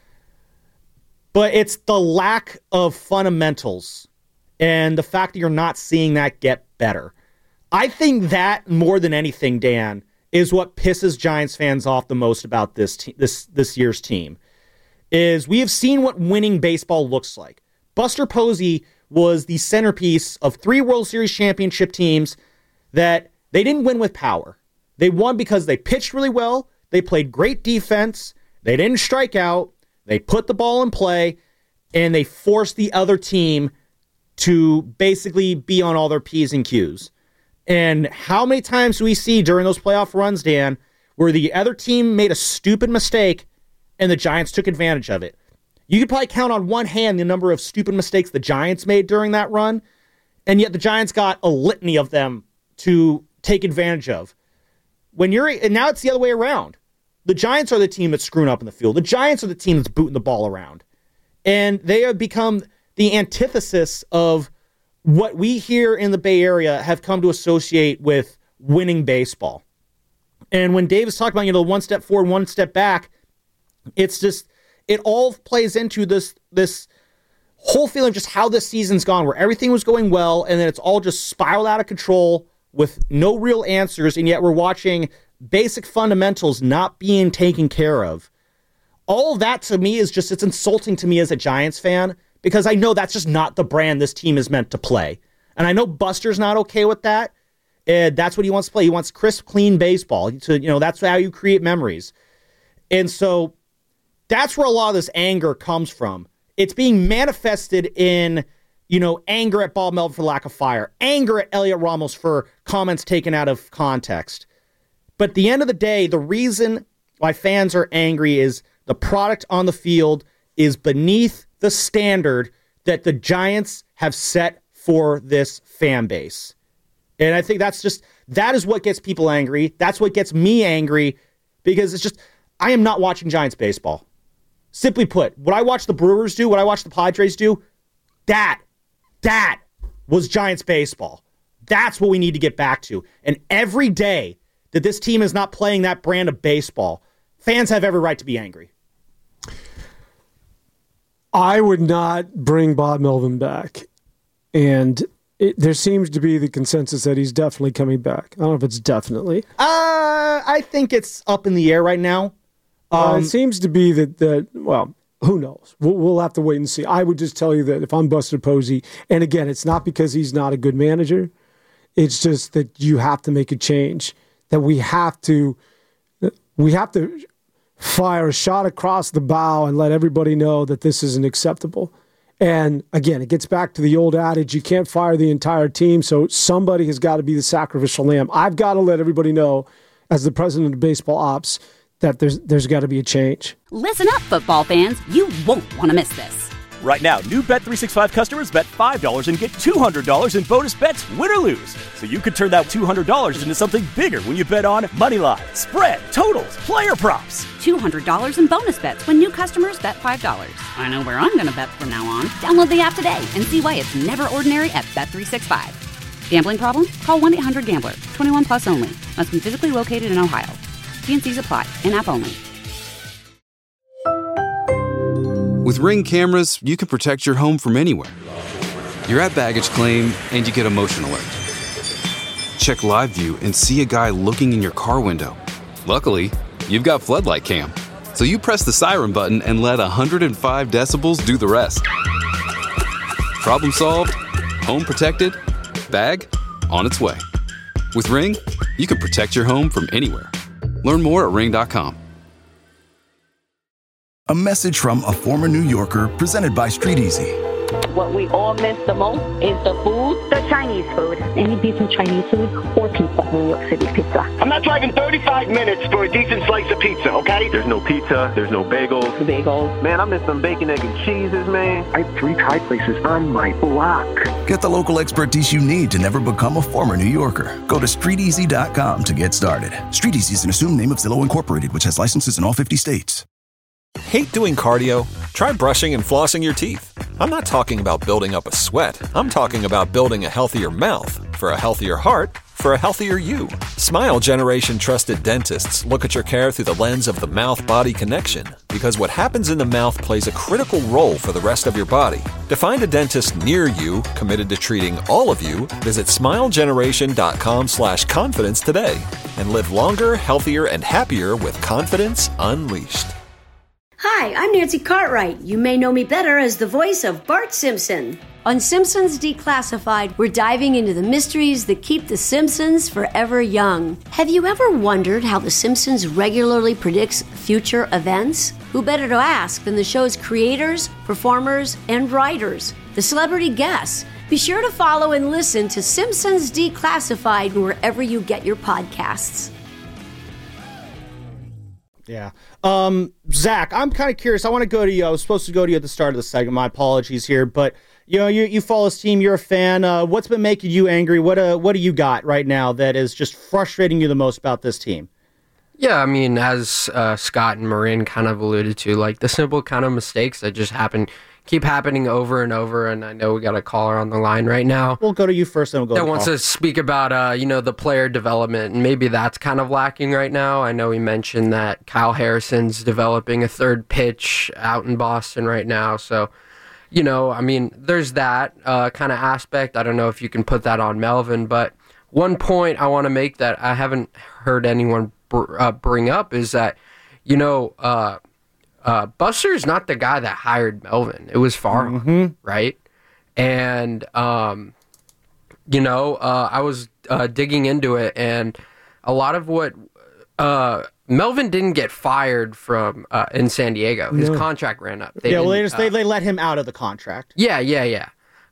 S6: But it's the lack of fundamentals and the fact that you're not seeing that get better. I think that more than anything, Dan, is what pisses Giants fans off the most about this year's team. Is we have seen what winning baseball looks like. Buster Posey was the centerpiece of 3 World Series championship teams that they didn't win with power. They won because they pitched really well, they played great defense, they didn't strike out, they put the ball in play, and they forced the other team to basically be on all their P's and Q's. And how many times do we see during those playoff runs, Dan, where the other team made a stupid mistake and the Giants took advantage of it? You could probably count on one hand the number of stupid mistakes the Giants made during that run, and yet the Giants got a litany of them to take advantage of. And now it's the other way around. The Giants are the team that's screwing up in the field. The Giants are the team that's booting the ball around. And they have become the antithesis of what we here in the Bay Area have come to associate with winning baseball. And when Dave is talking about, one step forward, one step back, it's just, it all plays into this whole feeling of just how this season's gone, where everything was going well, and then it's all just spiraled out of control with no real answers, and yet we're watching basic fundamentals not being taken care of. All of that to me is just, it's insulting to me as a Giants fan, because I know that's just not the brand this team is meant to play. And I know Buster's not okay with that. That's what he wants to play. He wants crisp, clean baseball. That's how you create memories. And so that's where a lot of this anger comes from. It's being manifested in, anger at Bob Melvin for lack of fire, anger at Elliot Ramos for comments taken out of context. But at the end of the day, the reason why fans are angry is the product on the field is beneath the standard that the Giants have set for this fan base. And I think that is what gets people angry. That's what gets me angry, because it's just, I am not watching Giants baseball. Simply put, what I watch the Brewers do, what I watch the Padres do, that was Giants baseball. That's what we need to get back to. And every day that this team is not playing that brand of baseball, fans have every right to be angry.
S7: I would not bring Bob Melvin back. And there seems to be the consensus that he's definitely coming back. I don't know if it's definitely.
S6: I think it's up in the air right now.
S7: It seems to be that who knows? We'll have to wait and see. I would just tell you that if I'm Buster Posey, and again, it's not because he's not a good manager. It's just that you have to make a change. That we have to fire a shot across the bow and let everybody know that this isn't acceptable. And again, it gets back to the old adage, you can't fire the entire team, so somebody has got to be the sacrificial lamb. I've got to let everybody know, as the president of baseball ops, that there's got to be a change.
S1: Listen up, football fans. You won't want to miss this.
S2: Right now, new Bet365 customers bet $5 and get $200 in bonus bets, win or lose. So you could turn that $200 into something bigger when you bet on moneyline, spread, totals, player props.
S1: $200 in bonus bets when new customers bet $5. I know where I'm going to bet from now on. Download the app today and see why it's never ordinary at Bet365. Gambling problem? Call 1-800-GAMBLER. 21 plus only. Must be physically located in Ohio. T&Cs apply. In-app only.
S3: With Ring cameras, you can protect your home from anywhere. You're at baggage claim and you get a motion alert. Check live view and see a guy looking in your car window. Luckily, you've got floodlight cam. So you press the siren button and let 105 decibels do the rest. Problem solved, home protected, bag on its way. With Ring, you can protect your home from anywhere. Learn more at ring.com.
S4: A message from a former New Yorker presented by Street Easy.
S15: What we all miss the most is the food. The Chinese food. Any decent Chinese food or pizza. New York City pizza.
S13: I'm not driving 35 minutes for a decent slice of pizza, okay?
S16: There's no pizza. There's no bagels.
S15: Bagels.
S16: Man, I miss some bacon, egg, and cheeses, man.
S17: I have 3 Thai places on my block.
S4: Get the local expertise you need to never become a former New Yorker. Go to StreetEasy.com to get started. Street Easy is an assumed name of Zillow Incorporated, which has licenses in all 50 states.
S11: Hate doing cardio? Try brushing and flossing your teeth. I'm not talking about building up a sweat. I'm talking about building a healthier mouth for a healthier heart for a healthier you. Smile Generation trusted dentists look at your care through the lens of the mouth-body connection, because what happens in the mouth plays a critical role for the rest of your body. To find a dentist near you committed to treating all of you, visit smilegeneration.com/confidence today and live longer, healthier, and happier with confidence unleashed.
S12: Hi, I'm Nancy Cartwright. You may know me better as the voice of Bart Simpson. On Simpsons Declassified, we're diving into the mysteries that keep the Simpsons forever young. Have you ever wondered how the Simpsons regularly predicts future events? Who better to ask than the show's creators, performers, and writers, the celebrity guests? Be sure to follow and listen to Simpsons Declassified wherever you get your podcasts.
S6: Yeah. Zach, I'm kind of curious. I want to go to you. I was supposed to go to you at the start of the segment. My apologies here, but you follow this team. You're a fan. What's been making you angry? What do you got right now that is just frustrating you the most about this team?
S18: Yeah, I mean, as Scott and Marin kind of alluded to, like the simple kind of mistakes that just keep happening over and over. And I know we got a caller on the line right now.
S6: We'll go to you first, and we'll go.
S18: That wants to speak about the player development, and maybe that's kind of lacking right now. I know he mentioned that Kyle Harrison's developing a third pitch out in Boston right now, so. I mean, there's that kind of aspect. I don't know if you can put that on Melvin, but one point I want to make that I haven't heard anyone bring up is that, Buster's not the guy that hired Melvin. It was Farhan, right? And, I was digging into it, and a lot of what Melvin didn't get fired from in San Diego. His contract ran up.
S6: They let him out of the contract.
S18: Yeah.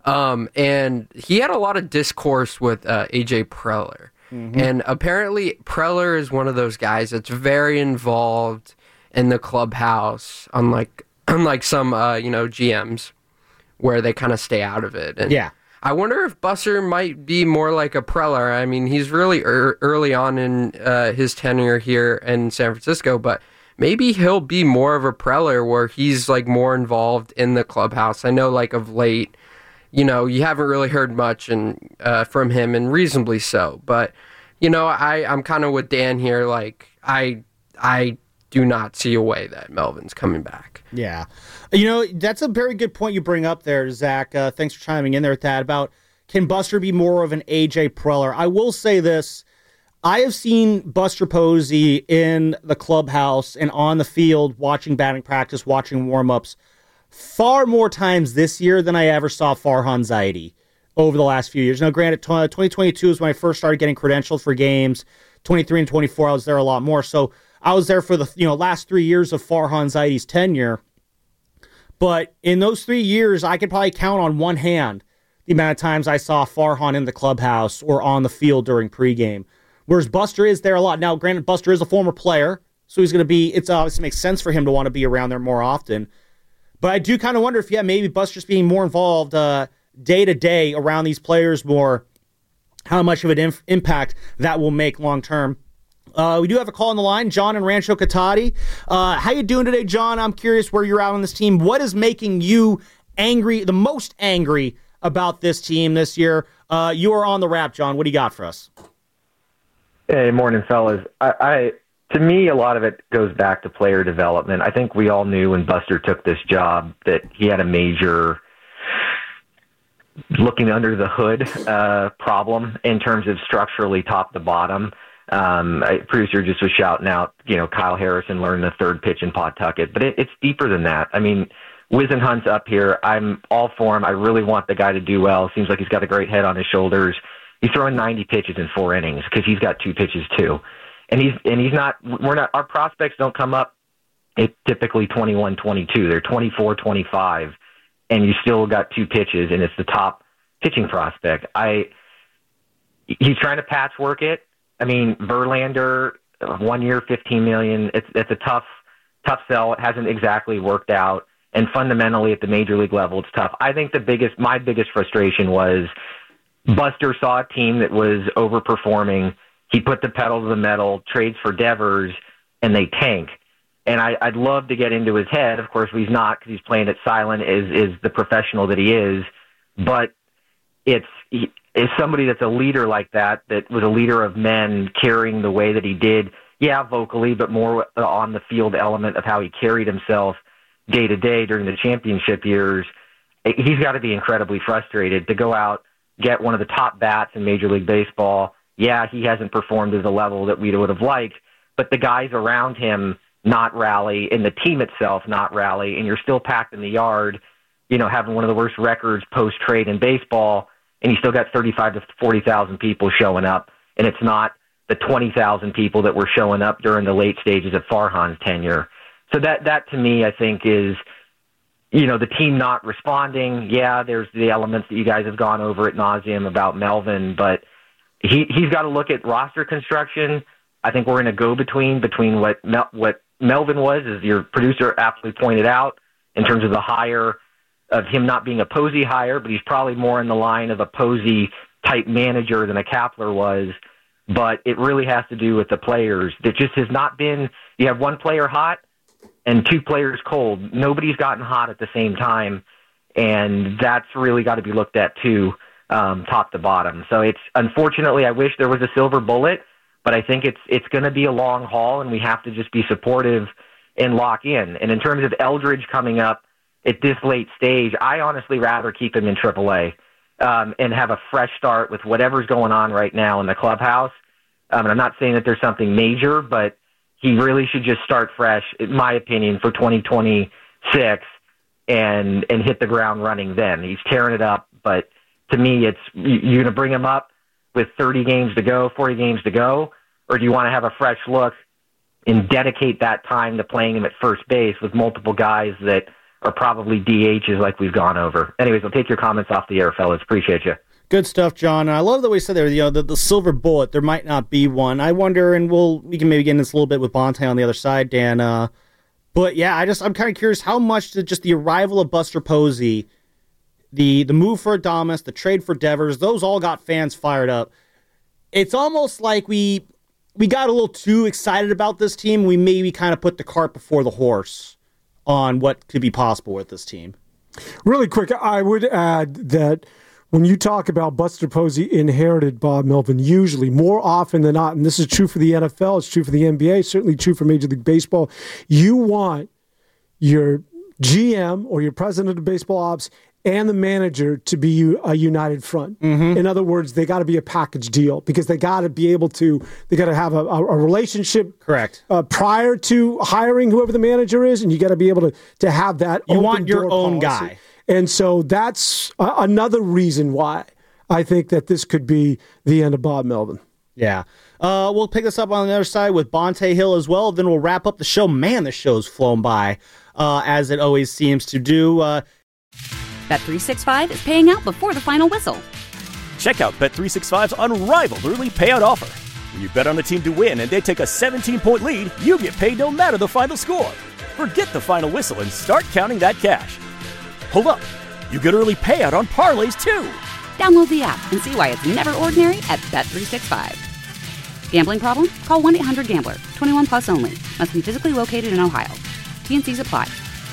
S18: And he had a lot of discourse with AJ Preller. And apparently Preller is one of those guys that's very involved in the clubhouse, unlike some GMs where they kind of stay out of it. And
S6: yeah.
S18: I wonder if Buster might be more like a Preller. I mean, he's really early on in his tenure here in San Francisco, but maybe he'll be more of a Preller where he's like more involved in the clubhouse. I know like of late, you haven't really heard much from him, and reasonably so. But, I'm kind of with Dan here. Like, I do not see a way that Melvin's coming back.
S6: Yeah. That's a very good point you bring up there, Zach. Thanks for chiming in there with that about can Buster be more of an AJ Preller? I will say this. I have seen Buster Posey in the clubhouse and on the field watching batting practice, watching warm-ups far more times this year than I ever saw Farhan Zaidi over the last few years. Now, granted, 2022 is when I first started getting credentialed for games. 23 and 24, I was there a lot more. So I was there for the last 3 years of Farhan Zaidi's tenure. But in those 3 years, I could probably count on one hand the amount of times I saw Farhan in the clubhouse or on the field during pregame. Whereas Buster is there a lot. Now, granted, Buster is a former player, so he's going to be, it obviously makes sense for him to want to be around there more often. But I do kind of wonder if, maybe Buster's being more involved day to day around these players more, how much of an impact that will make long term. We do have a call on the line, John in Rancho Cotati. How you doing today, John? I'm curious where you're at on this team. What is making you angry, the most angry about this team this year? You are on the wrap, John. What do you got for us?
S16: Hey, morning, fellas. To me, a lot of it goes back to player development. I think we all knew when Buster took this job that he had a major looking under the hood problem in terms of structurally top to bottom. Producer just was shouting out, Kyle Harrison learned the third pitch in Pawtucket, but it's deeper than that. I mean, Wisenhunt's up here. I'm all for him. I really want the guy to do well. Seems like he's got a great head on his shoulders. He's throwing 90 pitches in 4 innings because he's got 2 pitches too. And he's not, our prospects don't come up at typically 21, 22. They're 24, 25, and you still got 2 pitches, and it's the top pitching prospect. He's trying to patchwork it. I mean, Verlander, 1 year, $15 million. It's a tough sell. It hasn't exactly worked out. And fundamentally, at the major league level, it's tough. I think my biggest frustration was Buster saw a team that was overperforming. He put the pedal to the metal, trades for Devers, and they tank. And I'd love to get into his head. Of course, he's not because he's playing it silent, is the professional that he is. But it's somebody that's a leader like that was a leader of men carrying the way that he did, vocally, but more on the field element of how he carried himself day to day during the championship years. He's got to be incredibly frustrated to go out, get one of the top bats in Major League Baseball. Yeah, he hasn't performed at the level that we would have liked, but the guys around him not rally, and the team itself not rally, and you're still packed in the yard, having one of the worst records post-trade in baseball, and you still got 35 to 40,000 people showing up, and it's not the 20,000 people that were showing up during the late stages of Farhan's tenure. So that to me, I think is, the team not responding. Yeah, there's the elements that you guys have gone over ad nauseum about Melvin, but he's got to look at roster construction. I think we're in a go-between between what Melvin was, as your producer aptly pointed out, in terms of the hire of him not being a Posey hire, but he's probably more in the line of a Posey-type manager than a Kapler was. But it really has to do with the players. That just has not been – you have one player hot and two players cold. Nobody's gotten hot at the same time, and that's really got to be looked at too, top to bottom. So it's – unfortunately, I wish there was a silver bullet, but I think it's going to be a long haul, and we have to just be supportive and lock in. And in terms of Eldridge coming up at this late stage, I honestly rather keep him in AAA and have a fresh start with whatever's going on right now in the clubhouse. And I'm not saying that there's something major, but he really should just start fresh, in my opinion, for 2026 and hit the ground running then. He's tearing it up, but to me, you're going to bring him up with 30 games to go, 40 games to go, or do you want to have a fresh look and dedicate that time to playing him at first base with multiple guys that are probably DHs like we've gone over? Anyways, I'll take your comments off the air, fellas. Appreciate you.
S6: Good stuff, John. And I love that we said there, the silver bullet, there might not be one. I wonder, and we can maybe get into this a little bit with Bonte on the other side, Dan. But yeah, I'm kind of curious how much did just the arrival of Buster Posey, the move for Adames, the trade for Devers, those all got fans fired up. It's almost like we got a little too excited about this team. We maybe kind of put the cart before the horse on what could be possible with this team.
S7: Really quick, I would add that when you talk about Buster Posey inherited Bob Melvin, usually, more often than not, and this is true for the NFL, it's true for the NBA, certainly true for Major League Baseball, you want your GM or your president of baseball ops and the manager to be a united front. Mm-hmm. In other words, they got to be a package deal because they got to be able to, they got to have a relationship.
S6: Correct.
S7: Prior to hiring whoever the manager is, and you got to be able to have that.
S6: You want your own
S7: policy.
S6: guy.
S7: And so that's another reason why I think that this could be the end of Bob Melvin.
S6: Yeah. We'll pick this up on the other side with Bonte Hill as well. Then we'll wrap up the show. Man, the show's flown by, as it always seems to do.
S1: Bet365 is paying out before the final whistle.
S2: Check out Bet365's unrivaled early payout offer. When you bet on a team to win and they take a 17-point lead, you get paid no matter the final score. Forget the final whistle and start counting that cash. Hold up. You get early payout on parlays, too.
S1: Download the app and see why it's never ordinary at Bet365. Gambling problem? Call 1-800-GAMBLER. 21 plus only. Must be physically located in Ohio. T&Cs apply.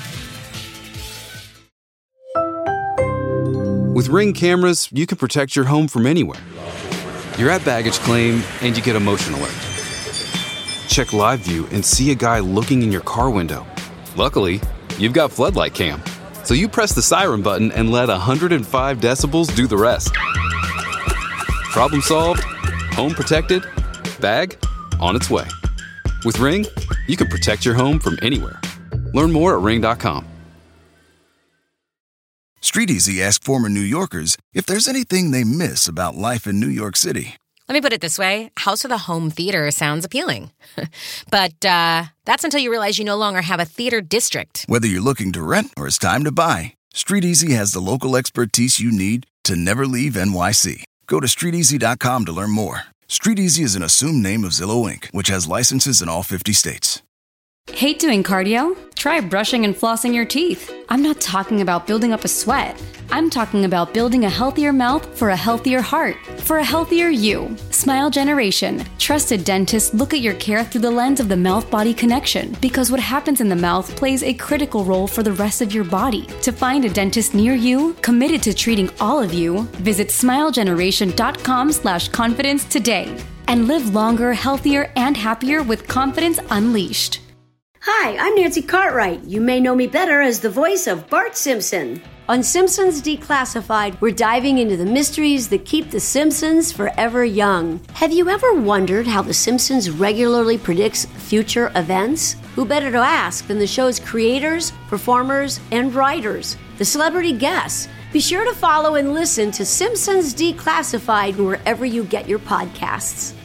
S3: With Ring cameras, you can protect your home from anywhere. You're at baggage claim and you get a motion alert. Check live view and see a guy looking in your car window. Luckily, you've got Floodlight Cam. So you press the siren button and let 105 decibels do the rest. Problem solved, home protected, bag on its way. With Ring, you can protect your home from anywhere. Learn more at ring.com.
S4: StreetEasy asked former New Yorkers if there's anything they miss about life in New York City.
S5: Let me put it this way. House of the Home Theater sounds appealing. But that's until you realize you no longer have a theater district.
S4: Whether you're looking to rent or it's time to buy, StreetEasy has the local expertise you need to never leave NYC. Go to StreetEasy.com to learn more. StreetEasy is an assumed name of Zillow Inc., which has licenses in all 50 states.
S19: Hate doing cardio? Try brushing and flossing your teeth. I'm not talking about building up a sweat. I'm talking about building a healthier mouth for a healthier heart, for a healthier you. Smile Generation. Trusted dentists look at your care through the lens of the mouth-body connection, because what happens in the mouth plays a critical role for the rest of your body. To find a dentist near you, committed to treating all of you, visit smilegeneration.com/confidence today and live longer, healthier, and happier with confidence unleashed.
S12: Hi, I'm Nancy Cartwright. You may know me better as the voice of Bart Simpson. On Simpsons Declassified, we're diving into the mysteries that keep The Simpsons forever young. Have you ever wondered how The Simpsons regularly predicts future events? Who better to ask than the show's creators, performers, and writers, the celebrity guests? Be sure to follow and listen to Simpsons Declassified wherever you get your podcasts.